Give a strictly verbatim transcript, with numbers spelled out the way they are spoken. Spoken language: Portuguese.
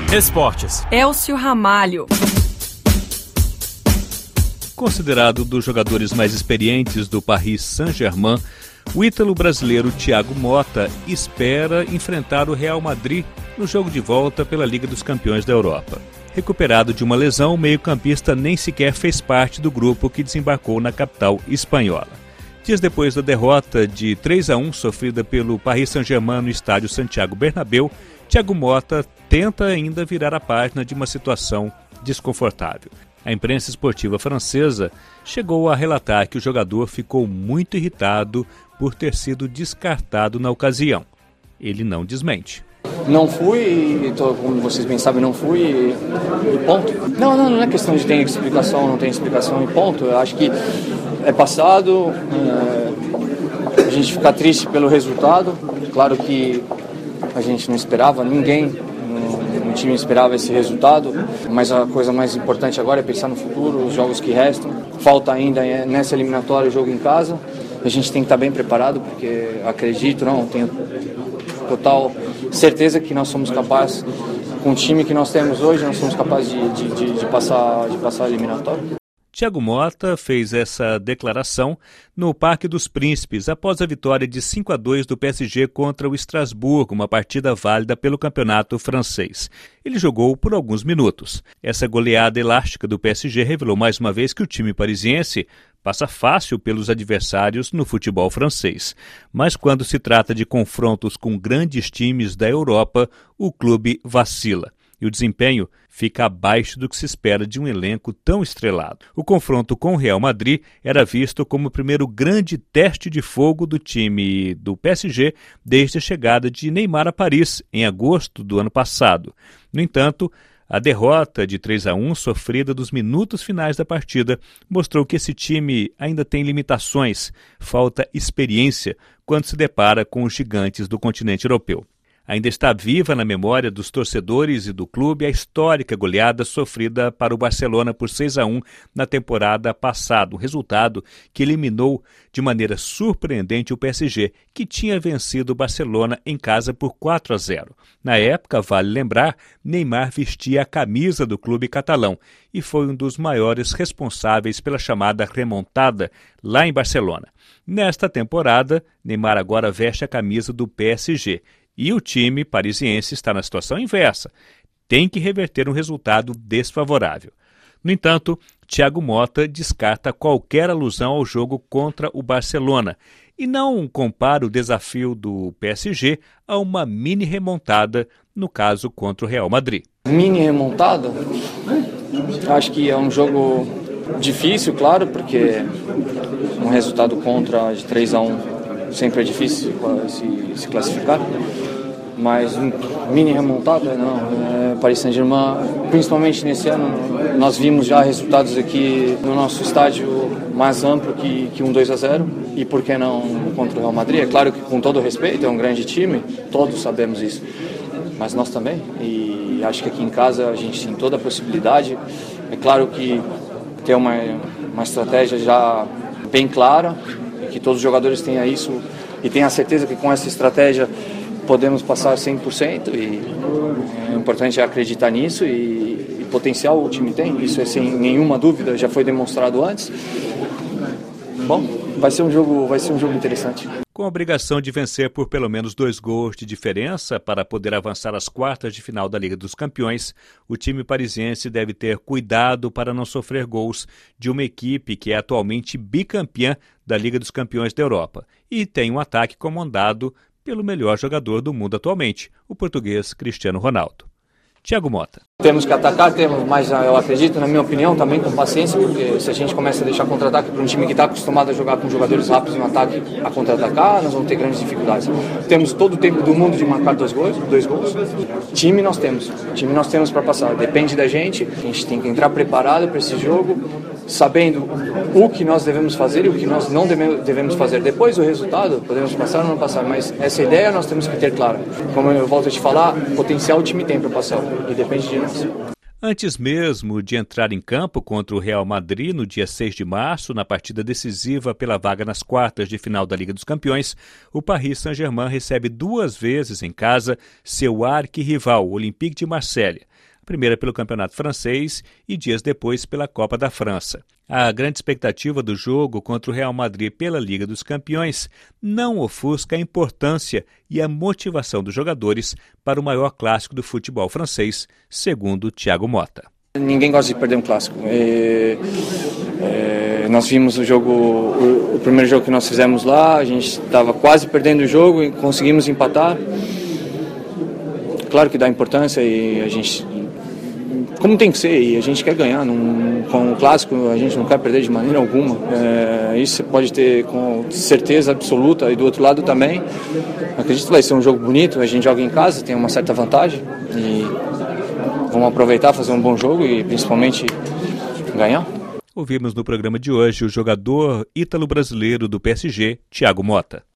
Esportes. Elcio Ramalho. Considerado um dos jogadores mais experientes do Paris Saint-Germain, o ítalo brasileiro Thiago Motta espera enfrentar o Real Madrid no jogo de volta pela Liga dos Campeões da Europa. Recuperado de uma lesão, o meio-campista nem sequer fez parte do grupo que desembarcou na capital espanhola. Dias depois da derrota de três a um sofrida pelo Paris Saint-Germain no estádio Santiago Bernabéu, Thiago Motta tenta ainda virar a página de uma situação desconfortável. A imprensa esportiva francesa chegou a relatar que o jogador ficou muito irritado por ter sido descartado na ocasião. Ele não desmente. Não fui, e tô, como vocês bem sabem, não fui e, e ponto. Não, não, não é questão de ter explicação, não tem explicação e ponto. Eu acho que é passado, é, a gente fica triste pelo resultado. Claro que a gente não esperava, ninguém no time esperava esse resultado, mas a coisa mais importante agora é pensar no futuro, os jogos que restam. Falta ainda nessa eliminatória o jogo em casa. A gente tem que estar bem preparado, porque acredito, não, tenho total certeza que nós somos capazes, com o time que nós temos hoje, nós somos capazes de, de, de, de, passar, de passar a eliminatória. Thiago Motta fez essa declaração no Parque dos Príncipes após a vitória de cinco a dois do P S G contra o Estrasburgo, uma partida válida pelo campeonato francês. Ele jogou por alguns minutos. Essa goleada elástica do P S G revelou mais uma vez que o time parisiense passa fácil pelos adversários no futebol francês. Mas quando se trata de confrontos com grandes times da Europa, o clube vacila. E o desempenho fica abaixo do que se espera de um elenco tão estrelado. O confronto com o Real Madrid era visto como o primeiro grande teste de fogo do time do P S G desde a chegada de Neymar a Paris, em agosto do ano passado. No entanto, a derrota de três a um, sofrida dos minutos finais da partida, mostrou que esse time ainda tem limitações, falta experiência quando se depara com os gigantes do continente europeu. Ainda está viva na memória dos torcedores e do clube a histórica goleada sofrida para o Barcelona por seis a um na temporada passada, um resultado que eliminou de maneira surpreendente o P S G, que tinha vencido o Barcelona em casa por quatro a zero. Na época, vale lembrar, Neymar vestia a camisa do clube catalão e foi um dos maiores responsáveis pela chamada remontada lá em Barcelona. Nesta temporada, Neymar agora veste a camisa do P S G. E o time parisiense está na situação inversa. Tem que reverter um resultado desfavorável. No entanto, Thiago Motta descarta qualquer alusão ao jogo contra o Barcelona e não compara o desafio do P S G a uma mini remontada, no caso contra o Real Madrid. Mini remontada? Acho que é um jogo difícil, claro, porque um resultado contra de três a um sempre é difícil se, se classificar, mas um mini remontada não. É, Paris Saint-Germain, principalmente nesse ano, nós vimos já resultados aqui no nosso estádio mais amplo que, que um dois a zero, e por que não contra o Real Madrid? É claro que, com todo o respeito, é um grande time, todos sabemos isso, mas nós também, e acho que aqui em casa a gente tem toda a possibilidade. É claro que tem uma, uma estratégia já bem clara, que todos os jogadores tenham isso e tenham a certeza que com essa estratégia podemos passar cem por cento, e é importante acreditar nisso, e, e potencial o time tem, isso é sem nenhuma dúvida, já foi demonstrado antes. Bom, vai ser um jogo, vai ser um jogo interessante. Com a obrigação de vencer por pelo menos dois gols de diferença para poder avançar às quartas de final da Liga dos Campeões, o time parisiense deve ter cuidado para não sofrer gols de uma equipe que é atualmente bicampeã da Liga dos Campeões da Europa e tem um ataque comandado pelo melhor jogador do mundo atualmente, o português Cristiano Ronaldo. Thiago Motta. Temos que atacar, temos, mas eu acredito, na minha opinião, também com paciência, porque se a gente começa a deixar contra-ataque para um time que está acostumado a jogar com jogadores rápidos em um ataque a contra-atacar, nós vamos ter grandes dificuldades. Temos todo o tempo do mundo de marcar dois gols, dois gols. Time nós temos, time nós temos para passar, depende da gente, a gente tem que entrar preparado para esse jogo, sabendo o que nós devemos fazer e o que nós não devemos fazer. Depois o resultado, podemos passar ou não passar, mas essa ideia nós temos que ter clara. Como eu volto a te falar, potencial o time tem para passar, e depende de nós. Antes mesmo de entrar em campo contra o Real Madrid no dia seis de março, na partida decisiva pela vaga nas quartas de final da Liga dos Campeões, o Paris Saint-Germain recebe duas vezes em casa seu arquirrival, o Olympique de Marselha. primeira pelo Campeonato Francês e dias depois pela Copa da França. A grande expectativa do jogo contra o Real Madrid pela Liga dos Campeões não ofusca a importância e a motivação dos jogadores para o maior clássico do futebol francês, segundo Thiago Motta. Ninguém gosta de perder um clássico. É, é, nós vimos o jogo, o, o primeiro jogo que nós fizemos lá, a gente estava quase perdendo o jogo e conseguimos empatar. Claro que dá importância e a gente, como tem que ser, e a gente quer ganhar. Num, com o clássico a gente não quer perder de maneira alguma. É, isso você pode ter com certeza absoluta, e do outro lado também. Acredito que vai ser um jogo bonito, a gente joga em casa, tem uma certa vantagem e vamos aproveitar, fazer um bom jogo e principalmente ganhar. Ouvimos no programa de hoje o jogador ítalo-brasileiro do P S G, Thiago Motta.